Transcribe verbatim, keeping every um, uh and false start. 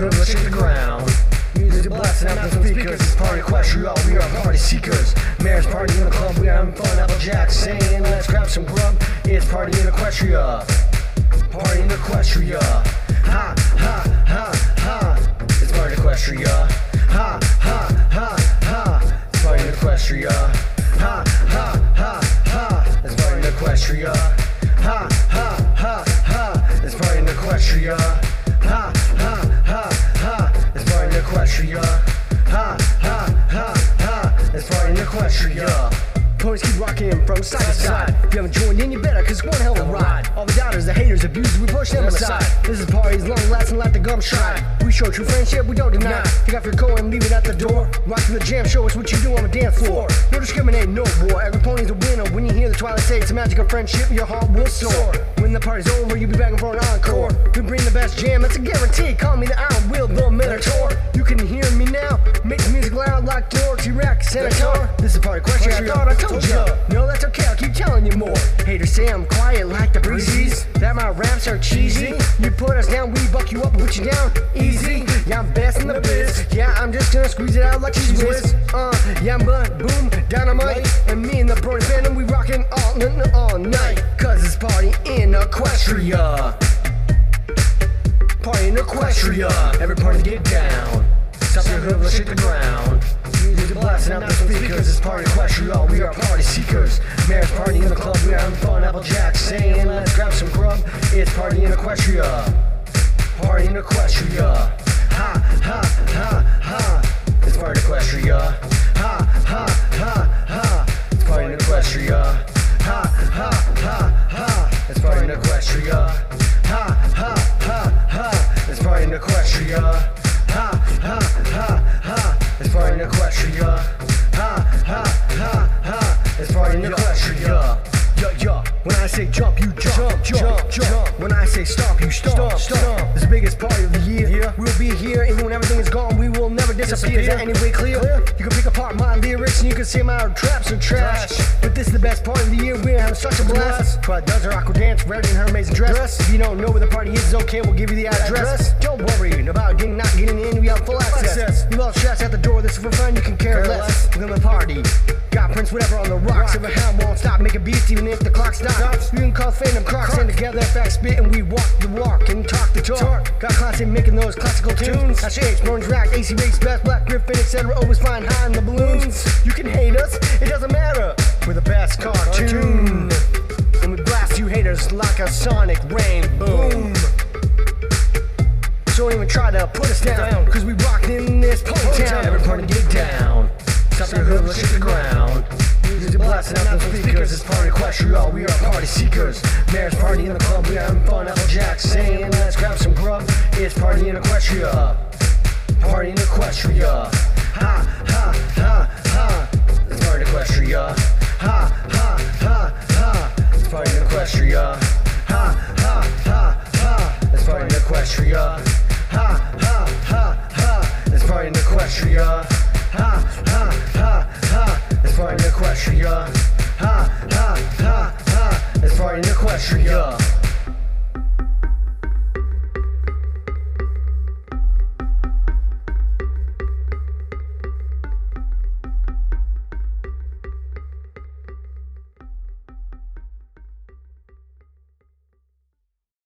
hood, let's shake the ground. Music blasting out the speakers, it's party Equestria, we are party seekers. Mayor's party in the club, we are having fun, Applejack saying let's grab some grub. It's party in Equestria, party in Equestria. Ha, ha, ha, ha, it's party Equestria. Ha, ha, ha, ha, it's party in Equestria. Ha, ha, ha, ha, it's party in Equestria. Ha, ha, ha, ha, it's party in Equestria. Ha, ha, ha, ha, it's party in Equestria. Ha, ha, ha, ha, it's party in Equestria. Ponies keep rocking from side to side. If you haven't joined in, you better, cause it's one hell of a ride. All the doubters, the haters, abusers, we push them aside. This is parties long lasting like the gum stride. We show true friendship, we don't deny. Take off your coat and leave it at the door. Rock to the jam, show us what you do on the dance floor. No discriminate, no boy. Every pony's a winner. When you hear the Twilight say it's a magic of friendship, your heart will soar. When the party's over, you'll be begging for an encore. We bring the best jam, that's a guarantee. Call me the Iron Will, the Minotaur. You can hear me now. Make the music loud like Thor, T-Rex, Senator. This is party Equestria, I thought I told ya. No, that's okay, I'll keep telling you more. Haters say I'm quiet like the breezes, that my raps are cheesy. You put us down, we buck you up and put you down easy. Yeah, I'm best in the biz. Yeah, I'm just gonna squeeze it out like cheese whiz. Uh, yeah, I'm blunt, boom, dynamite. And me and the Brody Phantom, we rockin' all, n- n- all night. Cause it's party in Equestria. Party in Equestria. Every party get down. Stop your hood, let's shake the ground. Music blasting out the speakers, it's party Equestria, we are party seekers. Mayor's party in the club, we are having fun, Applejack saying let's grab some grub. It's party in Equestria, party in Equestria. Ha, ha, ha, ha, it's party Equestria. Ha, ha, ha, ha, it's party in Equestria. Ha, ha, ha, ha, it's party in Equestria. Ha, ha, ha, ha, it's party in Equestria. Ha, ha, ha, ha, it's party in Equestria. Ha, ha, ha, ha, it's party in Equestria. Yo, yo, when I say jump, you jump, jump, jump, jump. When I say stop, you stop, stop. It's the biggest party of the year. Yeah. We'll be here, even when everything is gone, we will never disappear. Is that any way clear? clear? You can pick apart my lyrics and you can say my traps are trash. But this is the best part of the year, we're having such a blast. Twilight does her awkward dance, ready in her amazing dress. dress. If you don't know where the party is, it's okay, we'll give you the address. Don't worry about getting not getting in, we have full access. access. You all stress at the door, this is for fun, you can care, care less. We're gonna party. Got Prince, whatever on the rocks. If a hound won't stop making beats, even if the clock stops. We can call Phantom Crocs, stand together, fact spit, and we walk the walk and talk the talk. Got classic making those classical tunes. That's H, Orange Rack, A C Race, Best, Black Griffin, et cetera. Always flying high in the balloons. You can hate us, it doesn't matter. We're the best cartoon. And we blast you haters like a sonic rain boom. So don't even try to put us down, cause we rockin' in this pony town. Every party get down. Stop your hood, let's shake the ground. Music blasting out the speakers, it's party Equestria, we are party seekers. Mayor's party in the club, we are having fun, Applejack saying let's grab some grub. It's party in Equestria, party in Equestria. Ha, ha, ha, ha, it's party in Equestria. Ha, ha, ha, ha, it's party in Equestria. Ha, ha, ha, ha, it's party in Equestria. Ha, ha, ha, ha, it's party in Equestria. Ha, ha, ha, ha, it's party in Equestria. Ha, ha, ha, ha, it's party in Equestria.